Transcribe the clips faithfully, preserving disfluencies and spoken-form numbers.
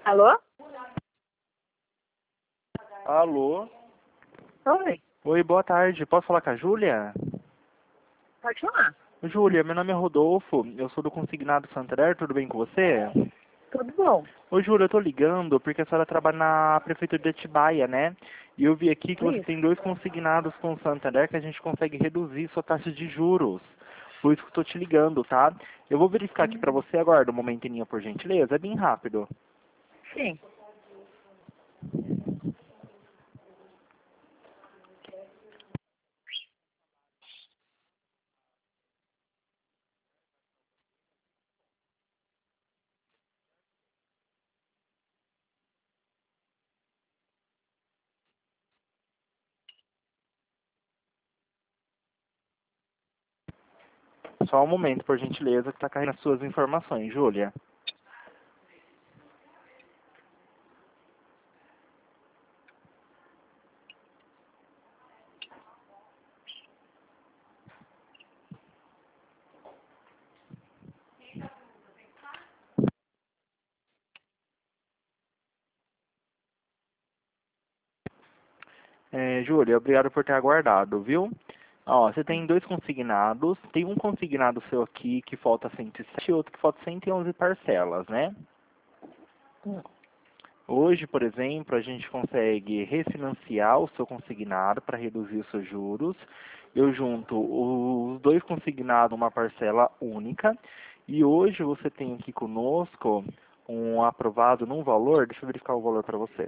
Alô? Alô? Oi, Oi, boa tarde. Posso falar com a Júlia? pode falar. Júlia, meu nome é Rodolfo. Eu sou do Consignado Santander. Tudo bem com você? Tudo bom? Ô, Júlia, eu tô ligando porque a senhora trabalha na Prefeitura de Atibaia, né? E eu vi aqui que você Isso. tem dois consignados com o Santander que a gente consegue reduzir sua taxa de juros. Por isso que eu tô te ligando, tá? Eu vou verificar aqui pra Hum, você agora, um momentinho, por gentileza. É bem rápido. Sim. Só um momento, por gentileza, que tá caindo as suas informações, Júlia. É, Júlia, obrigado por ter aguardado, viu? Ó, você tem dois consignados. Tem um consignado seu aqui que falta cento e sete e outro que falta cento e onze parcelas, né? Hum. Hoje, por exemplo, a gente consegue refinanciar o seu consignado para reduzir os seus juros. Eu junto os dois consignados numa parcela única. E hoje você tem aqui conosco um aprovado num valor. Deixa eu verificar o valor para você.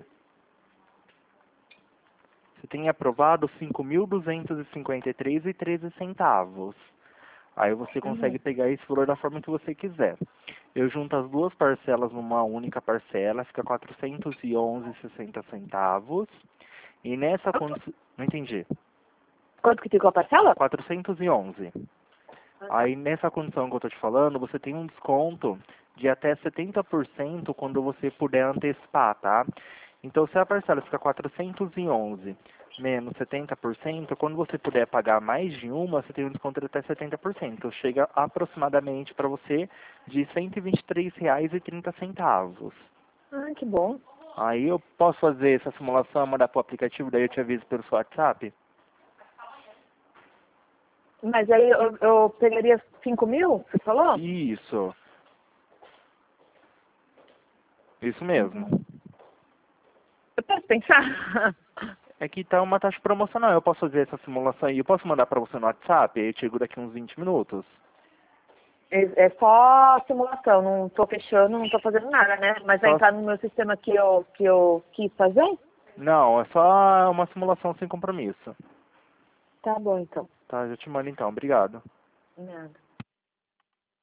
Você tem aprovado cinco mil duzentos e cinquenta e três reais e treze centavos. Aí você consegue Uhum. pegar esse valor da forma que você quiser. Eu junto as duas parcelas numa única parcela, fica quatrocentos e onze reais e sessenta centavos. E nessa condição... Não entendi. Quanto que ficou a parcela? quatrocentos e onze. Ah, tá. Aí nessa condição que eu estou te falando, você tem um desconto de até setenta por cento quando você puder antecipar, tá? Então se a parcela fica quatrocentos e onze menos setenta por cento, quando você puder pagar mais de uma, você tem um desconto de até setenta por cento. Chega aproximadamente para você de cento e vinte e três reais e trinta centavos. Ah, que bom. Aí eu posso fazer essa simulação, mandar para o aplicativo, daí eu te aviso pelo seu WhatsApp? Mas aí eu, eu pegaria cinco mil, você falou? Isso, isso mesmo. Uhum. Eu posso pensar? É que tá uma taxa promocional. Eu posso fazer essa simulação aí. Eu posso mandar para você no WhatsApp? Aí eu te digo daqui uns vinte minutos. É, é só simulação, não tô fechando, não tô fazendo nada, né? Mas vai Só... entrar no meu sistema que eu, que eu quis fazer? Não, é só uma simulação sem compromisso. Tá bom, então. Tá, eu te mando então. Obrigado. Nada.